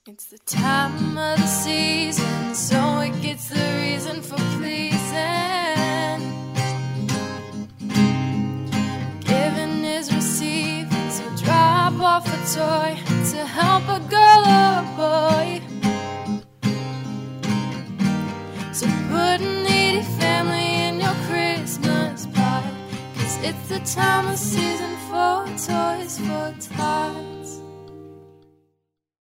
It's the time of the season, so it gets the reason for pleasing. Giving is receiving, so drop off a toy to help a girl or a boy. So put a needy family in your Christmas pie, 'cause it's the time of season for toys for tots.